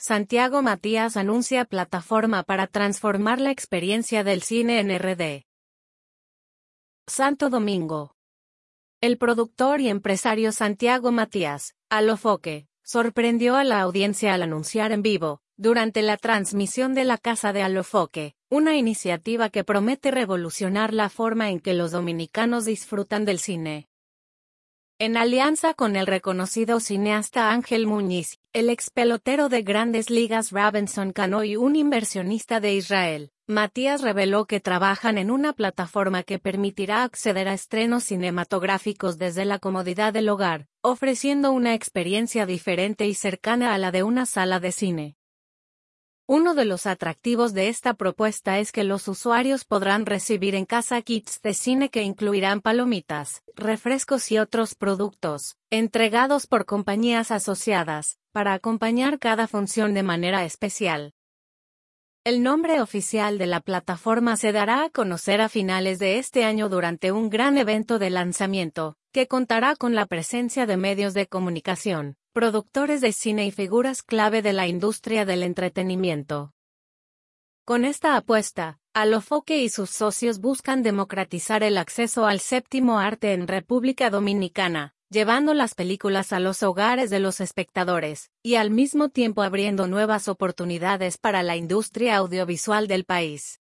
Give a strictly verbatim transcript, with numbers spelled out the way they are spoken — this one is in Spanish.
Santiago Matías anuncia plataforma para transformar la experiencia del cine en R D. Santo Domingo. El productor y empresario Santiago Matías, Alofoque, sorprendió a la audiencia al anunciar en vivo, durante la transmisión de La Casa de Alofoque, una iniciativa que promete revolucionar la forma en que los dominicanos disfrutan del cine. En alianza con el reconocido cineasta Ángel Muñiz, el ex pelotero de Grandes Ligas Robinson Cano y un inversionista de Israel, Matías reveló que trabajan en una plataforma que permitirá acceder a estrenos cinematográficos desde la comodidad del hogar, ofreciendo una experiencia diferente y cercana a la de una sala de cine. Uno de los atractivos de esta propuesta es que los usuarios podrán recibir en casa kits de cine que incluirán palomitas, refrescos y otros productos, entregados por compañías asociadas, para acompañar cada función de manera especial. El nombre oficial de la plataforma se dará a conocer a finales de este año durante un gran evento de lanzamiento, que contará con la presencia de medios de comunicación, productores de cine y figuras clave de la industria del entretenimiento. Con esta apuesta, Alofoque y sus socios buscan democratizar el acceso al séptimo arte en República Dominicana, llevando las películas a los hogares de los espectadores, y al mismo tiempo abriendo nuevas oportunidades para la industria audiovisual del país.